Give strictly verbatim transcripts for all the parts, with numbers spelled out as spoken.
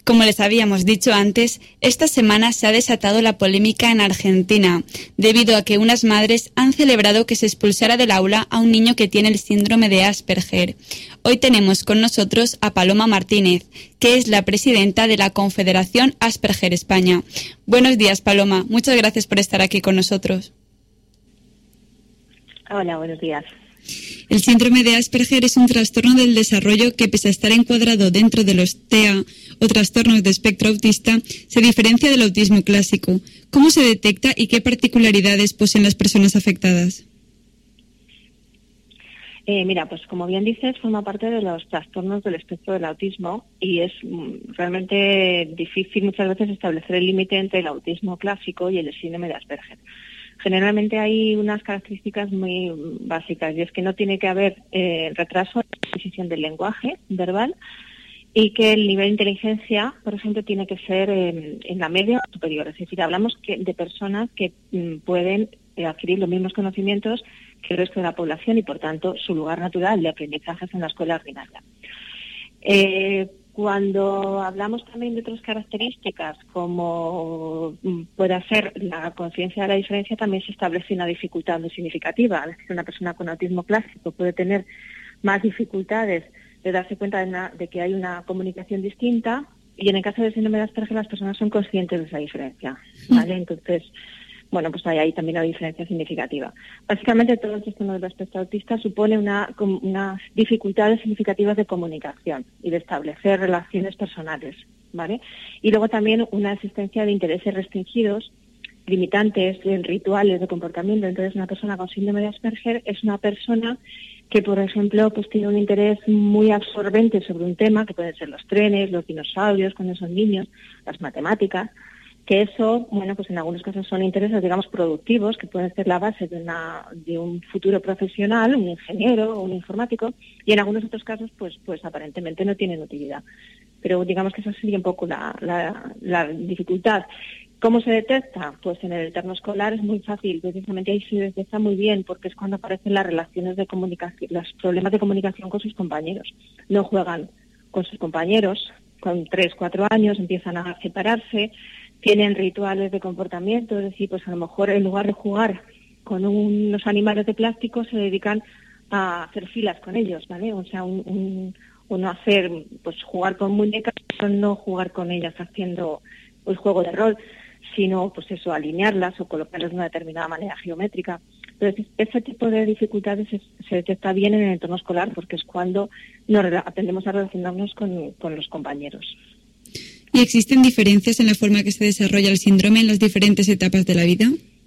Como les habíamos dicho antes, esta semana se ha desatado la polémica en Argentina, debido a que unas madres han celebrado que se expulsara del aula a un niño que tiene el síndrome de Asperger. Hoy tenemos con nosotros a Paloma Martínez, que es la presidenta de la Confederación Asperger España. Buenos días, Paloma. Muchas gracias por estar aquí con nosotros. Hola, buenos días. El síndrome de Asperger es un trastorno del desarrollo que, pese a estar encuadrado dentro de los T E A o trastornos de espectro autista, se diferencia del autismo clásico. ¿Cómo se detecta y qué particularidades poseen las personas afectadas? Eh, mira, pues como bien dices, forma parte de los trastornos del espectro del autismo y es mm, realmente difícil muchas veces establecer el límite entre el autismo clásico y el síndrome de Asperger. Generalmente hay unas características muy básicas y es que no tiene que haber eh, retraso en la adquisición del lenguaje verbal y que el nivel de inteligencia, por ejemplo, tiene que ser eh, en la media o superior. Es decir, hablamos que, de personas que mm, pueden eh, adquirir los mismos conocimientos que el resto de la población y, por tanto, su lugar natural de aprendizaje es en la escuela ordinaria. Eh, Cuando hablamos también de otras características, como pueda ser la conciencia de la diferencia, también se establece una dificultad muy significativa. Es decir, una persona con autismo clásico puede tener más dificultades de darse cuenta de, una, de que hay una comunicación distinta, y en el caso del síndrome de Asperger las personas son conscientes de esa diferencia, ¿vale? Entonces, bueno, pues hay ahí también una diferencia significativa. Básicamente, todo el trastorno del espectro autista supone una, unas dificultades significativas de comunicación y de establecer relaciones personales, ¿vale? Y luego también una existencia de intereses restringidos, limitantes, en rituales de comportamiento. Entonces, una persona con síndrome de Asperger es una persona que, por ejemplo, pues tiene un interés muy absorbente sobre un tema, que pueden ser los trenes, los dinosaurios, cuando son niños, las matemáticas, que eso, bueno, pues en algunos casos son intereses, digamos, productivos, que pueden ser la base de, una, de un futuro profesional, un ingeniero o un informático, y en algunos otros casos, pues, pues aparentemente no tienen utilidad. Pero digamos que esa sería un poco la, la, la dificultad. ¿Cómo se detecta? Pues en el entorno escolar es muy fácil, precisamente ahí se detecta muy bien, porque es cuando aparecen las relaciones de comunicación, los problemas de comunicación con sus compañeros. No juegan con sus compañeros, con tres, cuatro años empiezan a separarse, tienen rituales de comportamiento, es decir, pues a lo mejor en lugar de jugar con unos animales de plástico se dedican a hacer filas con ellos, ¿vale? O sea, un, un, uno hacer, pues jugar con muñecas, pero no jugar con ellas haciendo pues juego de rol, sino pues eso, alinearlas o colocarlas de una determinada manera geométrica. Entonces, ese tipo de dificultades se, se detecta bien en el entorno escolar porque es cuando nos aprendemos a relacionarnos con, con los compañeros. ¿Y existen diferencias en la forma que se desarrolla el síndrome en las diferentes etapas de la vida?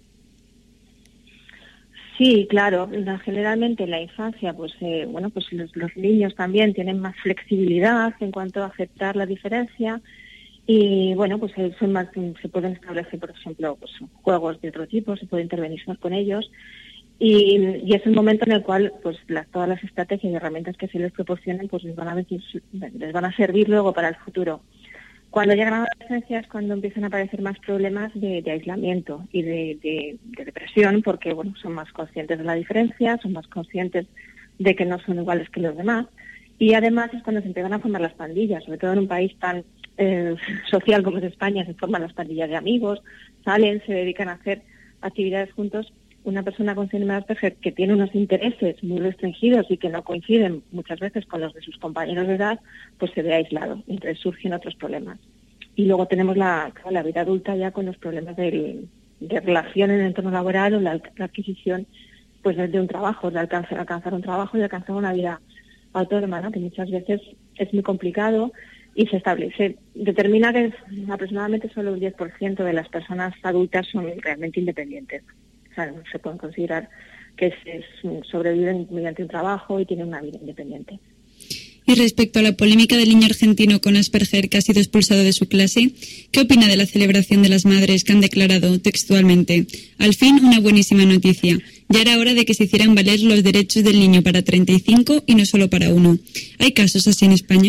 Sí, claro. Generalmente en la infancia, pues eh, bueno, pues los, los niños también tienen más flexibilidad en cuanto a aceptar la diferencia y bueno, pues eh, son más, se pueden establecer, por ejemplo, pues juegos de otro tipo, se puede intervenir más con ellos y, y es el momento en el cual pues las, todas las estrategias y herramientas que se les proporcionen pues les van a les van a servir luego para el futuro. Cuando llegan a la adolescencia es cuando empiezan a aparecer más problemas de, de aislamiento y de, de, de depresión, porque bueno, son más conscientes de la diferencia, son más conscientes de que no son iguales que los demás, y además es cuando se empiezan a formar las pandillas, sobre todo en un país tan eh, social como es España, se forman las pandillas de amigos, salen, se dedican a hacer actividades juntos. Una persona con síndrome de Asperger que tiene unos intereses muy restringidos y que no coinciden muchas veces con los de sus compañeros de edad, pues se ve aislado, entonces surgen otros problemas. Y luego tenemos la, la vida adulta ya con los problemas de, de relación en el entorno laboral o la, la adquisición pues de un trabajo, de alcanzar, alcanzar un trabajo y alcanzar una vida autónoma, ¿no? Que muchas veces es muy complicado y se establece, determina que aproximadamente solo un diez por ciento de las personas adultas son realmente independientes. O sea, se pueden considerar que se sobreviven mediante un trabajo y tienen una vida independiente. Y respecto a la polémica del niño argentino con Asperger que ha sido expulsado de su clase, ¿qué opina de la celebración de las madres que han declarado textualmente: al fin una buenísima noticia, ya era hora de que se hicieran valer los derechos del niño para treinta y cinco y no solo para uno? ¿Hay casos así en España?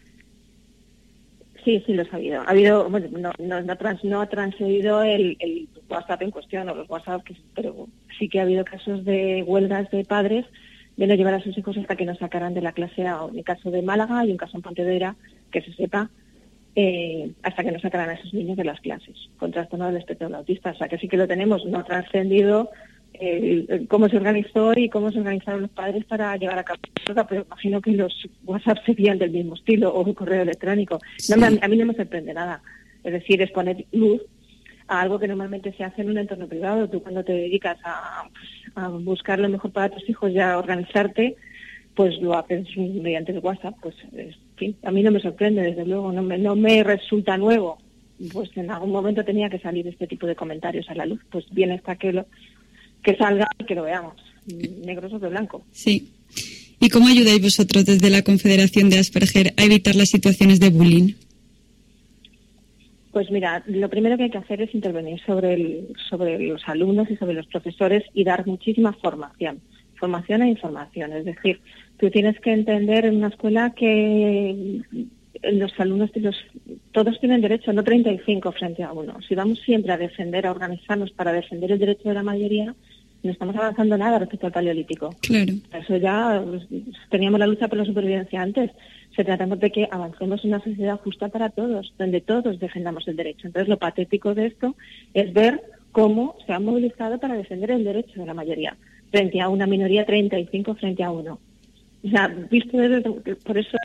Sí, sí, los ha habido. Ha habido, bueno, no, no, no, trans, no ha transcedido el, el WhatsApp en cuestión o los WhatsApp, que, pero sí que ha habido casos de huelgas de padres de no llevar a sus hijos hasta que nos sacaran de la clase A. En el caso de Málaga hay un caso en Pontevedra, que se sepa, eh, hasta que no sacaran a esos niños de las clases con trastorno del espectro del autista. O sea, que sí que lo tenemos, no ha trascendido eh, eh, cómo se organizó y cómo se organizaron los padres para llevar a cabo esto, pero imagino que los WhatsApp serían del mismo estilo, o el correo electrónico. No, Sí. a mí no me sorprende nada. Es decir, es poner luz a algo que normalmente se hace en un entorno privado. Tú cuando te dedicas a, a buscar lo mejor para tus hijos y a organizarte, pues lo haces mediante el WhatsApp. Pues, en fin, a mí no me sorprende, desde luego, no me, no me resulta nuevo. Pues en algún momento tenía que salir este tipo de comentarios a la luz. Pues bien está que, lo, que salga y que lo veamos, negro sobre blanco. Sí. ¿Y cómo ayudáis vosotros desde la Confederación de Asperger a evitar las situaciones de bullying? Pues mira, lo primero que hay que hacer es intervenir sobre, el, sobre los alumnos y sobre los profesores y dar muchísima formación, formación e información. Es decir, tú tienes que entender en una escuela que los alumnos, los, todos tienen derecho, no treinta y cinco frente a uno. Si vamos siempre a defender, a organizarnos para defender el derecho de la mayoría, no estamos avanzando nada respecto al paleolítico. Claro. Eso ya pues, teníamos la lucha por la supervivencia antes. Se trata de que avancemos en una sociedad justa para todos, donde todos defendamos el derecho. Entonces, lo patético de esto es ver cómo se han movilizado para defender el derecho de la mayoría, frente a una minoría treinta y cinco frente a uno. O sea, visto desde... Por eso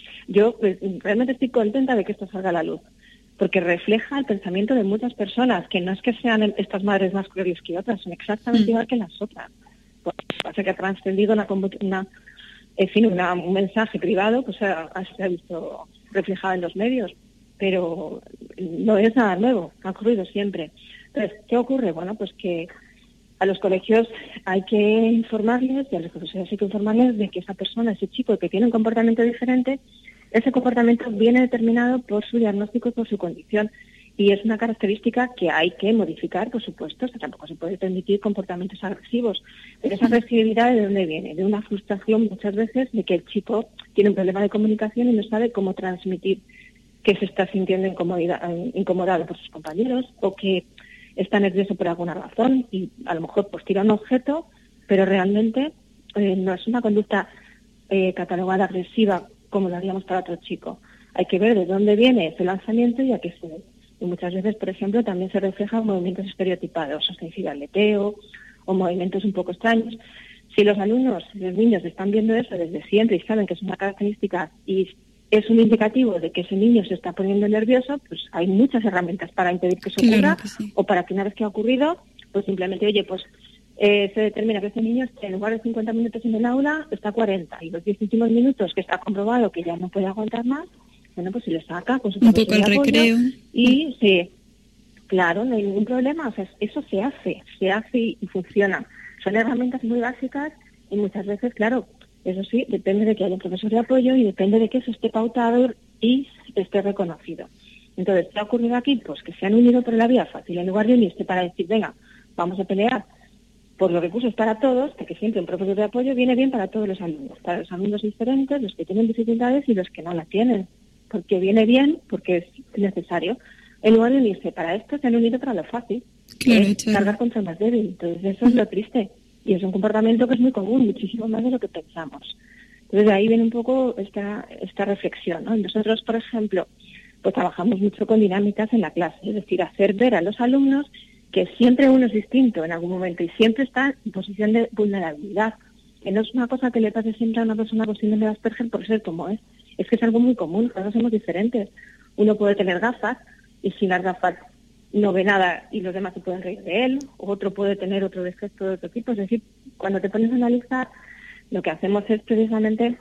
yo pues, realmente estoy contenta de que esto salga a la luz, porque refleja el pensamiento de muchas personas, que no es que sean estas madres más crueles que otras, son exactamente mm. igual que las otras. Pues, pasa que ha trascendido una... una En fin, una, un mensaje privado, pues ha, se ha visto reflejado en los medios, pero no es nada nuevo, ha ocurrido siempre. Entonces, ¿qué ocurre? Bueno, pues que a los colegios hay que informarles y a los profesores hay que informarles de que esa persona, ese chico que tiene un comportamiento diferente, ese comportamiento viene determinado por su diagnóstico y por su condición. Y es una característica que hay que modificar, por supuesto. O sea, tampoco se puede permitir comportamientos agresivos. Pero esa agresividad, ¿de dónde viene? De una frustración muchas veces de que el chico tiene un problema de comunicación y no sabe cómo transmitir que se está sintiendo incomodado por sus compañeros o que está nervioso por alguna razón y a lo mejor pues tira un objeto, pero realmente eh, no es una conducta eh, catalogada agresiva como lo haríamos para otro chico. Hay que ver de dónde viene ese lanzamiento y a qué se debe. Y muchas veces, por ejemplo, también se reflejan movimientos estereotipados, o sea, aleteo o movimientos un poco extraños. Si los alumnos, los niños están viendo eso desde siempre y saben que es una característica y es un indicativo de que ese niño se está poniendo nervioso, pues hay muchas herramientas para impedir que eso ocurra, claro que sí. O para que una vez que ha ocurrido, pues simplemente, oye, pues eh, se determina que ese niño esté en lugar de cincuenta minutos en el aula, está cuarenta, y los diez últimos minutos que está comprobado que ya no puede aguantar más, bueno, pues si le saca con su un poco el recreo y sí, claro, no hay ningún problema, o sea, eso se hace, se hace y, y funciona. Son herramientas muy básicas y muchas veces, claro, eso sí, depende de que haya un profesor de apoyo y depende de que eso esté pautado y esté reconocido. Entonces, ¿qué ha ocurrido aquí? Pues que se han unido por la vía fácil, en lugar de unirse para decir, venga, vamos a pelear por los recursos para todos, porque siempre un profesor de apoyo viene bien para todos los alumnos, para los alumnos diferentes, los que tienen dificultades y los que no la tienen, porque viene bien, porque es necesario. En lugar de unirse para esto, se han unido para lo fácil, claro, es cargar contra el más débil. Entonces, eso es lo triste. Y es un comportamiento que es muy común, muchísimo más de lo que pensamos. Entonces, de ahí viene un poco esta esta reflexión, ¿no? Nosotros, por ejemplo, pues trabajamos mucho con dinámicas en la clase, es decir, hacer ver a los alumnos que siempre uno es distinto en algún momento y siempre está en posición de vulnerabilidad. Que no es una cosa que le pase siempre a una persona con síndrome de Asperger por ser como es. Es que es algo muy común, todos somos diferentes. Uno puede tener gafas y sin las gafas no ve nada y los demás se pueden reír de él, otro puede tener otro defecto de otro tipo. Es decir, cuando te pones a analizar, lo que hacemos es precisamente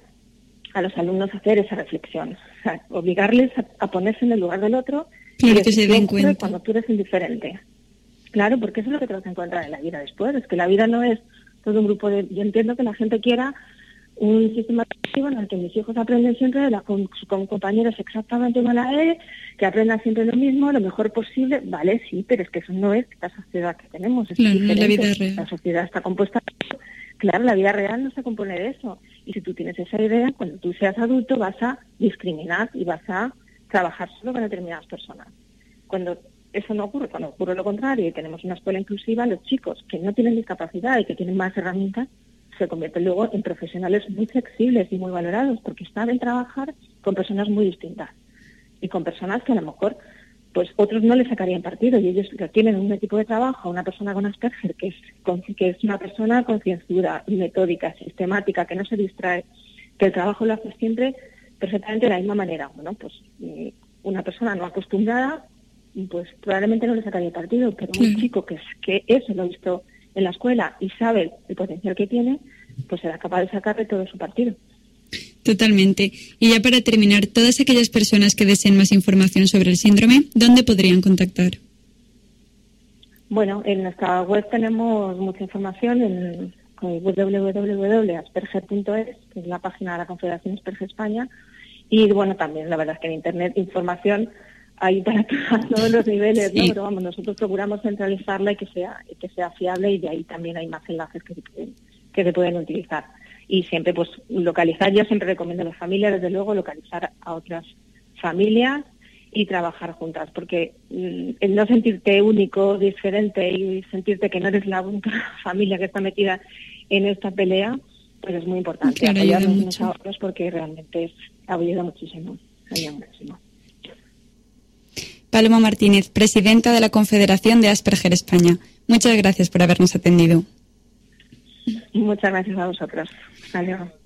a los alumnos hacer esa reflexión, o sea, obligarles a, a ponerse en el lugar del otro, claro, y que se den cuenta cuando tú eres indiferente. Claro, porque eso es lo que te vas a encontrar en la vida después, es que la vida no es todo un grupo de... Yo entiendo que la gente quiera un sistema educativo en el que mis hijos aprenden siempre la, con, con compañeros exactamente igual a él, que aprendan siempre lo mismo, lo mejor posible. Vale, sí, pero es que eso no es la sociedad que tenemos. Es claro, no es la vida real. La sociedad está compuesta... Claro, la vida real no se compone de eso. Y si tú tienes esa idea, cuando tú seas adulto vas a discriminar y vas a trabajar solo con determinadas personas. Cuando eso no ocurre, cuando ocurre lo contrario y tenemos una escuela inclusiva, los chicos que no tienen discapacidad y que tienen más herramientas se convierten luego en profesionales muy flexibles y muy valorados porque saben trabajar con personas muy distintas. y con personas que a lo mejor pues otros no le sacarían partido, y ellos tienen un equipo de trabajo, una persona con Asperger que es, que es una persona concienzuda, metódica, sistemática, que no se distrae, que el trabajo lo hace siempre perfectamente de la misma manera. Bueno, pues una persona no acostumbrada, pues probablemente no le sacaría partido, pero un chico que, es, que eso lo ha visto en la escuela y sabe el potencial que tiene, pues será capaz de sacarle todo su partido. Totalmente. Y ya para terminar, todas aquellas personas que deseen más información sobre el síndrome, ¿dónde podrían contactar? Bueno, en nuestra web tenemos mucha información, en w w w punto asperger punto es, que es la página de la Confederación Asperger España, y bueno, también la verdad es que en Internet información hay para todos los niveles, ¿no? Sí. Pero vamos, nosotros procuramos centralizarla y que sea que sea fiable, y de ahí también hay más enlaces que se pueden, que se pueden utilizar. Y siempre, pues, localizar, yo siempre recomiendo a las familias, desde luego, localizar a otras familias y trabajar juntas, porque mm, el no sentirte único, diferente y sentirte que no eres la única familia que está metida en esta pelea, pues es muy importante. Claro, apoyarnos unos a otros, porque realmente es, ayuda muchísimo, ayuda muchísimo. Paloma Martínez, presidenta de la Confederación de Asperger España. Muchas gracias por habernos atendido. Muchas gracias a vosotros. Hasta luego.